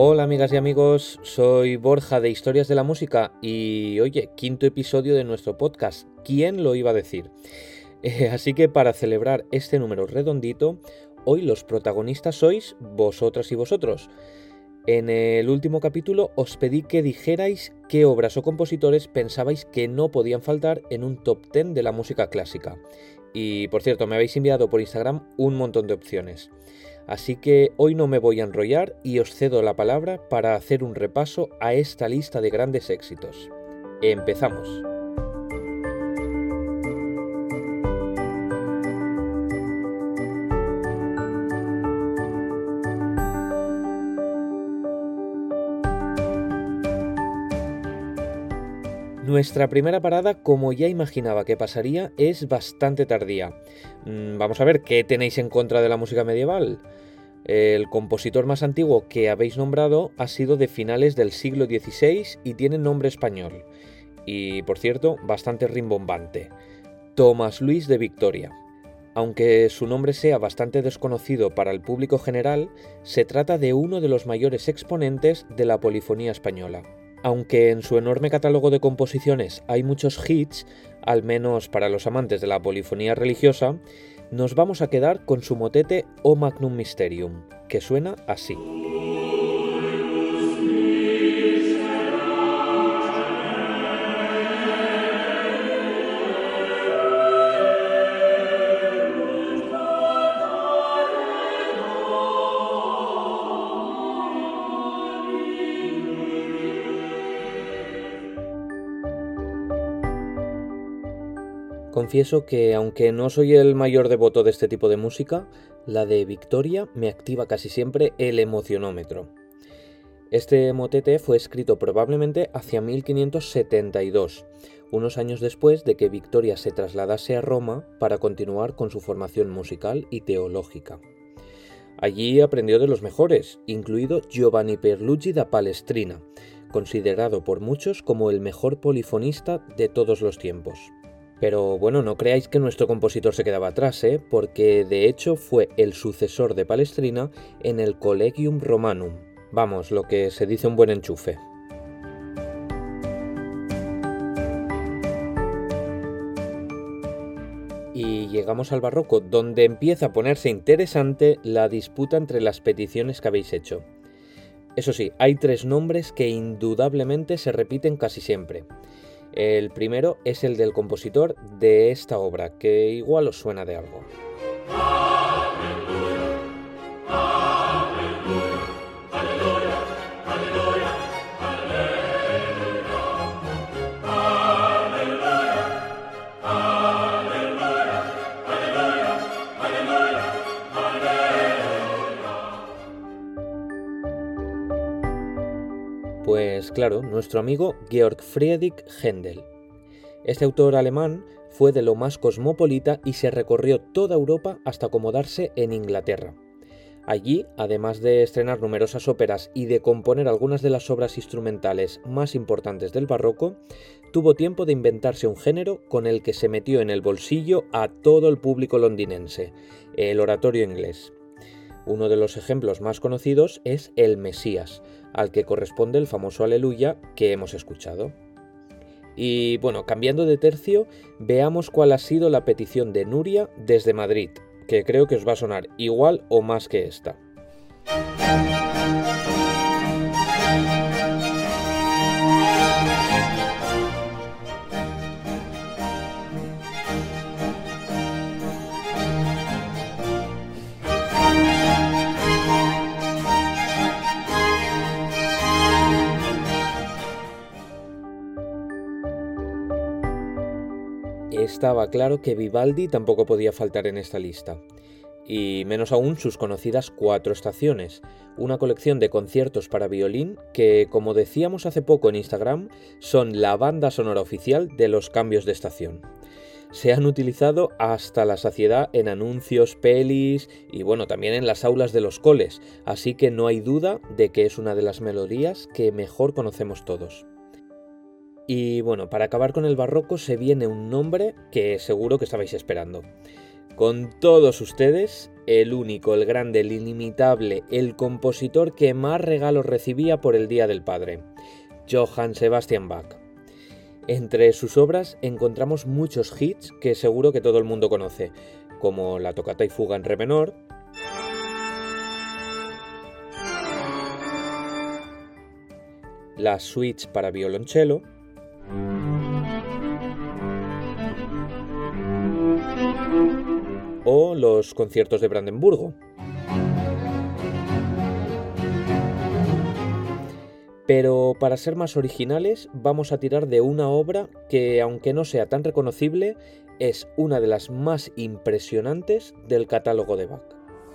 Hola amigas y amigos, soy Borja de Historias de la Música y oye, quinto episodio de nuestro podcast, ¿quién lo iba a decir? Así que para celebrar este número redondito, hoy los protagonistas sois vosotras y vosotros. En el último capítulo os pedí que dijerais qué obras o compositores pensabais que no podían faltar en un top 10 de la música clásica. Y por cierto, me habéis enviado por Instagram un montón de opciones. Así que hoy no me voy a enrollar y os cedo la palabra para hacer un repaso a esta lista de grandes éxitos. ¡Empezamos! Nuestra primera parada, como ya imaginaba que pasaría, es bastante tardía. Vamos a ver, ¿qué tenéis en contra de la música medieval? El compositor más antiguo que habéis nombrado ha sido de finales del siglo XVI y tiene nombre español. Y, por cierto, bastante rimbombante. Tomás Luis de Victoria. Aunque su nombre sea bastante desconocido para el público general, se trata de uno de los mayores exponentes de la polifonía española. Aunque en su enorme catálogo de composiciones hay muchos hits, al menos para los amantes de la polifonía religiosa, nos vamos a quedar con su motete O Magnum Mysterium, que suena así. Confieso que, aunque no soy el mayor devoto de este tipo de música, la de Victoria me activa casi siempre el emocionómetro. Este motete fue escrito probablemente hacia 1572, unos años después de que Victoria se trasladase a Roma para continuar con su formación musical y teológica. Allí aprendió de los mejores, incluido Giovanni Pierluigi da Palestrina, considerado por muchos como el mejor polifonista de todos los tiempos. Pero bueno, no creáis que nuestro compositor se quedaba atrás, porque de hecho fue el sucesor de Palestrina en el Collegium Romanum. Vamos, lo que se dice un buen enchufe. Y llegamos al barroco, donde empieza a ponerse interesante la disputa entre las peticiones que habéis hecho. Eso sí, hay tres nombres que indudablemente se repiten casi siempre. El primero es el del compositor de esta obra, que igual os suena de algo. Pues claro, nuestro amigo Georg Friedrich Händel. Este autor alemán fue de lo más cosmopolita y se recorrió toda Europa hasta acomodarse en Inglaterra. Allí, además de estrenar numerosas óperas y de componer algunas de las obras instrumentales más importantes del barroco, tuvo tiempo de inventarse un género con el que se metió en el bolsillo a todo el público londinense, el oratorio inglés. Uno de los ejemplos más conocidos es el Mesías, al que corresponde el famoso Aleluya que hemos escuchado. Y bueno, cambiando de tercio, veamos cuál ha sido la petición de Nuria desde Madrid, que creo que os va a sonar igual o más que esta. Estaba claro que Vivaldi tampoco podía faltar en esta lista, y menos aún sus conocidas 4 estaciones, una colección de conciertos para violín que, como decíamos hace poco en Instagram, son la banda sonora oficial de los cambios de estación. Se han utilizado hasta la saciedad en anuncios, pelis y bueno, también en las aulas de los coles, así que no hay duda de que es una de las melodías que mejor conocemos todos. Y bueno, para acabar con el barroco se viene un nombre que seguro que estabais esperando. Con todos ustedes, el único, el grande, el inimitable, el compositor que más regalos recibía por el Día del Padre, Johann Sebastian Bach. Entre sus obras encontramos muchos hits que seguro que todo el mundo conoce, como la Tocata y Fuga en Re menor, las suites para violonchelo, o los conciertos de Brandenburgo. Pero para ser más originales vamos a tirar de una obra que, aunque no sea tan reconocible, es una de las más impresionantes del catálogo de Bach.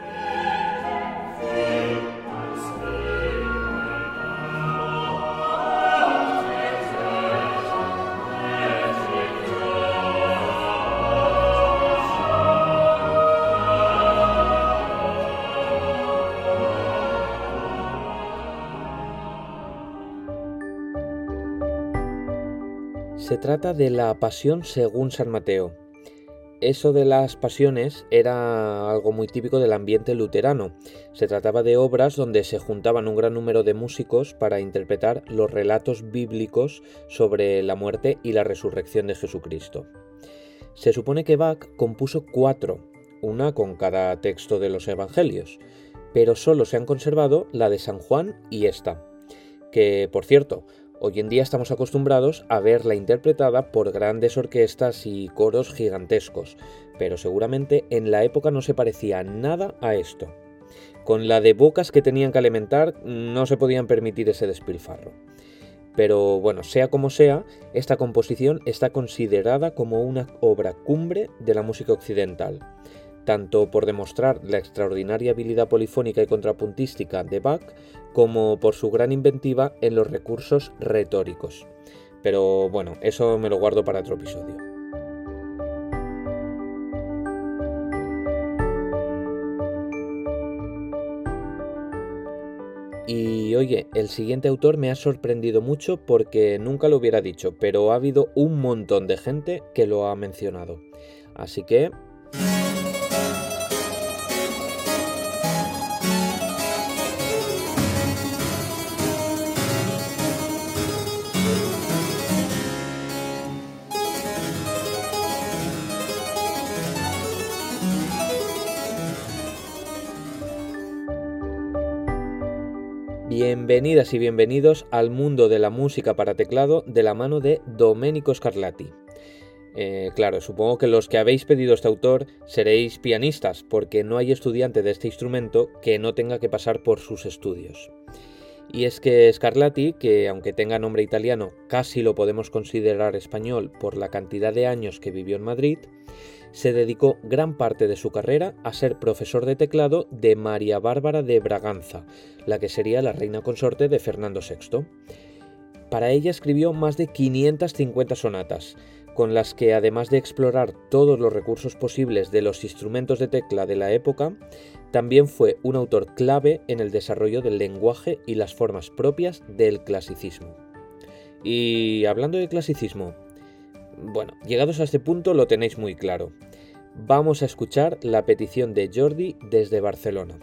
Se trata de la Pasión según San Mateo. Eso de las pasiones era algo muy típico del ambiente luterano. Se trataba de obras donde se juntaban un gran número de músicos para interpretar los relatos bíblicos sobre la muerte y la resurrección de Jesucristo. Se supone que Bach compuso 4, una con cada texto de los evangelios, pero solo se han conservado la de San Juan y esta, que, por cierto, hoy en día estamos acostumbrados a verla interpretada por grandes orquestas y coros gigantescos, pero seguramente en la época no se parecía nada a esto. Con la de bocas que tenían que alimentar no se podían permitir ese despilfarro. Pero bueno, sea como sea, esta composición está considerada como una obra cumbre de la música occidental, tanto por demostrar la extraordinaria habilidad polifónica y contrapuntística de Bach, como por su gran inventiva en los recursos retóricos. Pero bueno, eso me lo guardo para otro episodio. Y oye, el siguiente autor me ha sorprendido mucho porque nunca lo hubiera dicho, pero ha habido un montón de gente que lo ha mencionado. Así que... Bienvenidas y bienvenidos al mundo de la música para teclado de la mano de Domenico Scarlatti. Claro, supongo que los que habéis pedido este autor seréis pianistas, porque no hay estudiante de este instrumento que no tenga que pasar por sus estudios. Y es que Scarlatti, que aunque tenga nombre italiano, casi lo podemos considerar español por la cantidad de años que vivió en Madrid, se dedicó gran parte de su carrera a ser profesor de teclado de María Bárbara de Braganza, la que sería la reina consorte de Fernando VI. Para ella escribió más de 550 sonatas, con las que, además de explorar todos los recursos posibles de los instrumentos de tecla de la época, también fue un autor clave en el desarrollo del lenguaje y las formas propias del clasicismo. Y hablando de clasicismo, bueno, llegados a este punto lo tenéis muy claro. Vamos a escuchar la petición de Jordi desde Barcelona.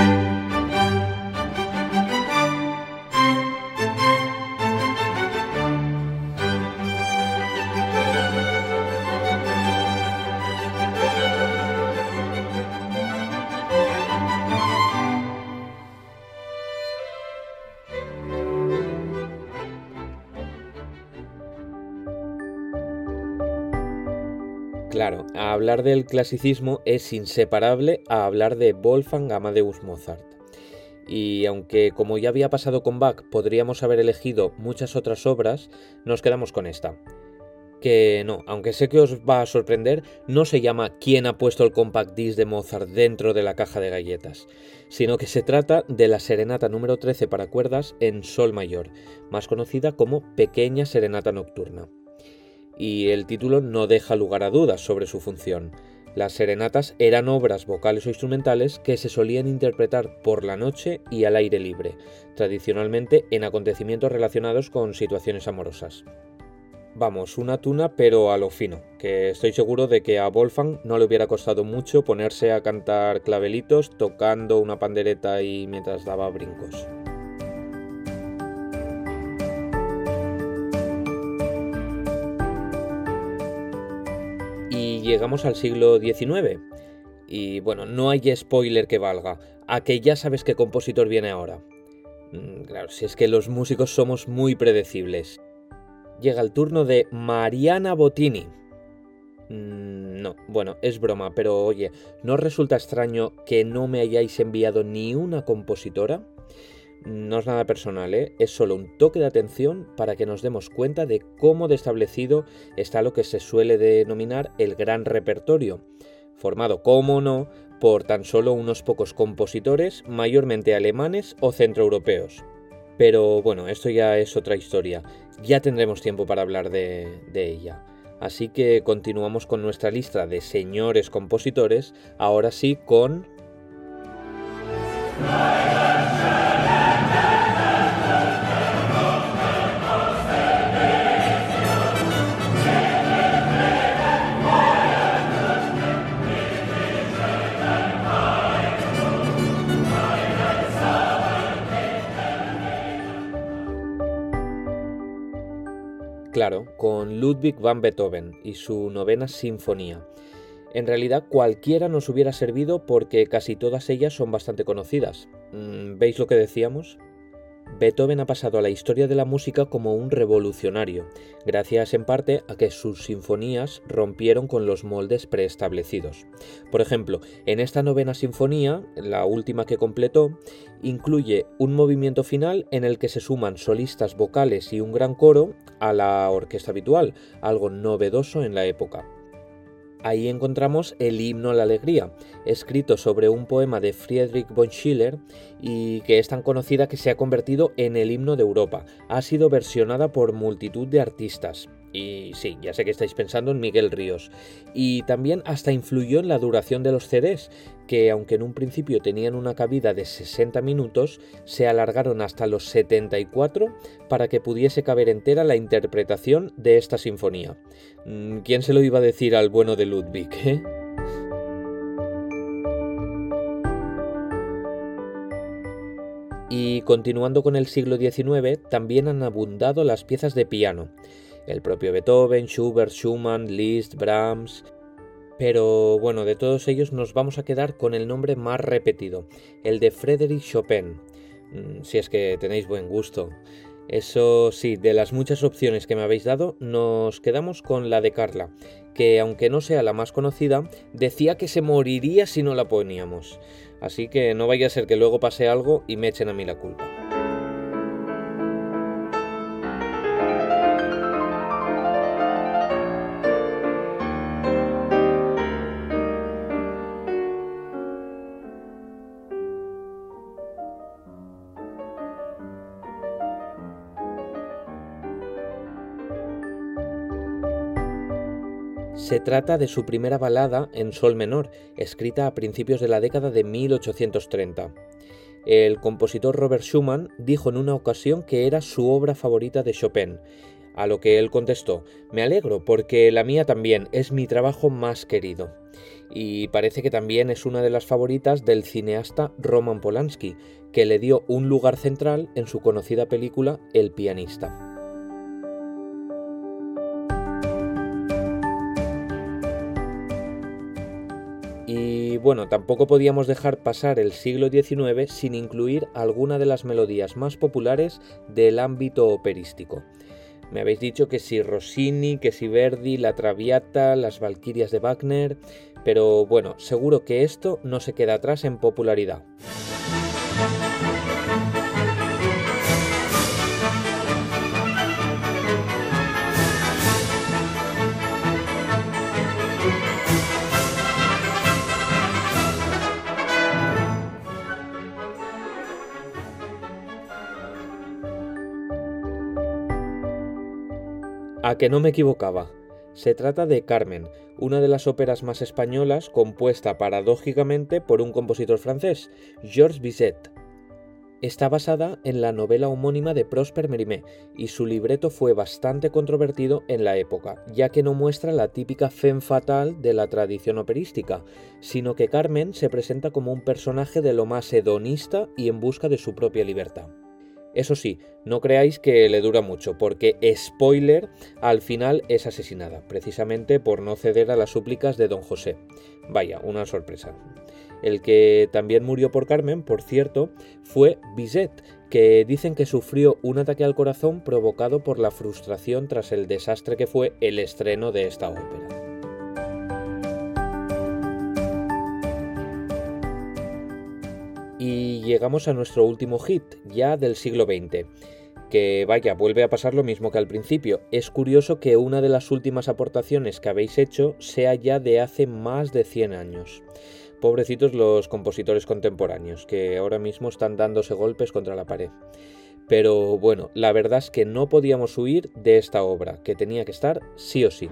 Claro, a hablar del clasicismo es inseparable a hablar de Wolfgang Amadeus Mozart. Y aunque, como ya había pasado con Bach, podríamos haber elegido muchas otras obras, nos quedamos con esta. Que no, aunque sé que os va a sorprender, no se llama ¿Quién ha puesto el compact disc de Mozart dentro de la caja de galletas?, sino que se trata de la Serenata número 13 para cuerdas en Sol mayor, más conocida como Pequeña Serenata Nocturna. Y el título no deja lugar a dudas sobre su función. Las serenatas eran obras vocales o instrumentales que se solían interpretar por la noche y al aire libre, tradicionalmente en acontecimientos relacionados con situaciones amorosas. Vamos, una tuna pero a lo fino, que estoy seguro de que a Wolfgang no le hubiera costado mucho ponerse a cantar clavelitos tocando una pandereta y mientras daba brincos. Y llegamos al siglo XIX. Y bueno, no hay spoiler que valga, a que ya sabes qué compositor viene ahora. Claro, si es que los músicos somos muy predecibles. Llega el turno de Mariana Bottini. No, bueno, es broma, pero oye, ¿no os resulta extraño que no me hayáis enviado ni una compositora? No es nada personal, ¿eh? Es solo un toque de atención para que nos demos cuenta de cómo de establecido está lo que se suele denominar el gran repertorio, formado, cómo no, por tan solo unos pocos compositores, mayormente alemanes o centroeuropeos. Pero bueno, esto ya es otra historia, ya tendremos tiempo para hablar de ella. Así que continuamos con nuestra lista de señores compositores, ahora sí con... Claro, con Ludwig van Beethoven y su novena sinfonía. En realidad cualquiera nos hubiera servido porque casi todas ellas son bastante conocidas. ¿Veis lo que decíamos? Beethoven ha pasado a la historia de la música como un revolucionario, gracias en parte a que sus sinfonías rompieron con los moldes preestablecidos. Por ejemplo, en esta novena sinfonía, la última que completó, incluye un movimiento final en el que se suman solistas vocales y un gran coro a la orquesta habitual, algo novedoso en la época. Ahí encontramos el himno a la alegría, escrito sobre un poema de Friedrich von Schiller y que es tan conocida que se ha convertido en el himno de Europa. Ha sido versionada por multitud de artistas. Y sí, ya sé que estáis pensando en Miguel Ríos. Y también hasta influyó en la duración de los CDs, que aunque en un principio tenían una cabida de 60 minutos, se alargaron hasta los 74 para que pudiese caber entera la interpretación de esta sinfonía. ¿Quién se lo iba a decir al bueno de Ludwig, eh? Y continuando con el siglo XIX, también han abundado las piezas de piano. El propio Beethoven, Schubert, Schumann, Liszt, Brahms... Pero bueno, de todos ellos nos vamos a quedar con el nombre más repetido, el de Frédéric Chopin, si es que tenéis buen gusto. Eso sí, de las muchas opciones que me habéis dado, nos quedamos con la de Carla, que aunque no sea la más conocida, decía que se moriría si no la poníamos. Así que no vaya a ser que luego pase algo y me echen a mí la culpa. Se trata de su primera balada en sol menor, escrita a principios de la década de 1830. El compositor Robert Schumann dijo en una ocasión que era su obra favorita de Chopin, a lo que él contestó: «Me alegro porque la mía también es mi trabajo más querido». Y parece que también es una de las favoritas del cineasta Roman Polanski, que le dio un lugar central en su conocida película El pianista. Y bueno, tampoco podíamos dejar pasar el siglo XIX sin incluir alguna de las melodías más populares del ámbito operístico. Me habéis dicho que si Rossini, que si Verdi, la Traviata, las Valquirias de Wagner, pero bueno, seguro que esto no se queda atrás en popularidad. A que no me equivocaba. Se trata de Carmen, una de las óperas más españolas compuesta paradójicamente por un compositor francés, Georges Bizet. Está basada en la novela homónima de Prosper Mérimée y su libreto fue bastante controvertido en la época, ya que no muestra la típica femme fatale de la tradición operística, sino que Carmen se presenta como un personaje de lo más hedonista y en busca de su propia libertad. Eso sí, no creáis que le dura mucho, porque, spoiler, al final es asesinada, precisamente por no ceder a las súplicas de don José. Vaya, una sorpresa. El que también murió por Carmen, por cierto, fue Bizet, que dicen que sufrió un ataque al corazón provocado por la frustración tras el desastre que fue el estreno de esta ópera. Y llegamos a nuestro último hit, ya del siglo XX, que vaya, vuelve a pasar lo mismo que al principio. Es curioso que una de las últimas aportaciones que habéis hecho sea ya de hace más de 100 años. Pobrecitos los compositores contemporáneos, que ahora mismo están dándose golpes contra la pared. Pero bueno, la verdad es que no podíamos huir de esta obra, que tenía que estar sí o sí.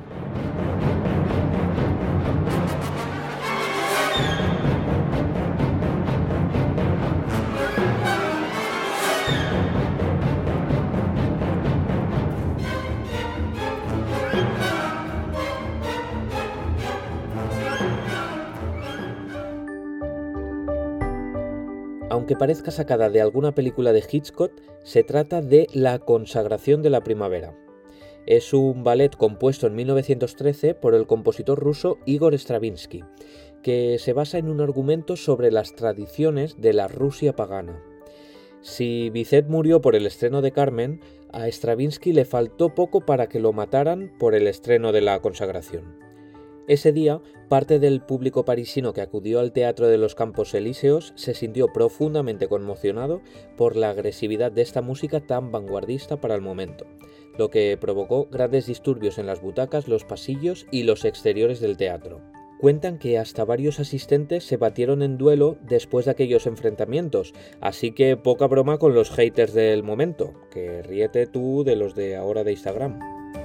Aunque parezca sacada de alguna película de Hitchcock, se trata de La consagración de la primavera. Es un ballet compuesto en 1913 por el compositor ruso Igor Stravinsky, que se basa en un argumento sobre las tradiciones de la Rusia pagana. Si Bizet murió por el estreno de Carmen, a Stravinsky le faltó poco para que lo mataran por el estreno de La consagración. Ese día, parte del público parisino que acudió al Teatro de los Campos Elíseos se sintió profundamente conmocionado por la agresividad de esta música tan vanguardista para el momento, lo que provocó grandes disturbios en las butacas, los pasillos y los exteriores del teatro. Cuentan que hasta varios asistentes se batieron en duelo después de aquellos enfrentamientos, así que poca broma con los haters del momento, que ríete tú de los de ahora de Instagram.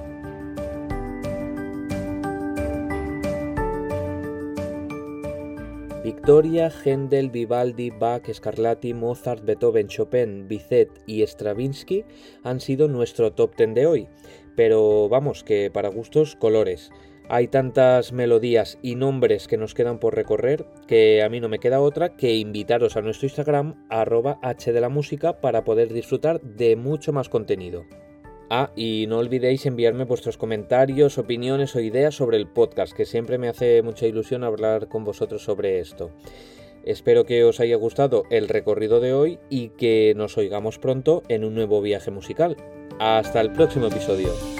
Victoria, Händel, Vivaldi, Bach, Scarlatti, Mozart, Beethoven, Chopin, Bizet y Stravinsky han sido nuestro top 10 de hoy, pero vamos, que para gustos colores. Hay tantas melodías y nombres que nos quedan por recorrer que a mí no me queda otra que invitaros a nuestro Instagram @hdelamusica para poder disfrutar de mucho más contenido. Y no olvidéis enviarme vuestros comentarios, opiniones o ideas sobre el podcast, que siempre me hace mucha ilusión hablar con vosotros sobre esto. Espero que os haya gustado el recorrido de hoy y que nos oigamos pronto en un nuevo viaje musical. Hasta el próximo episodio.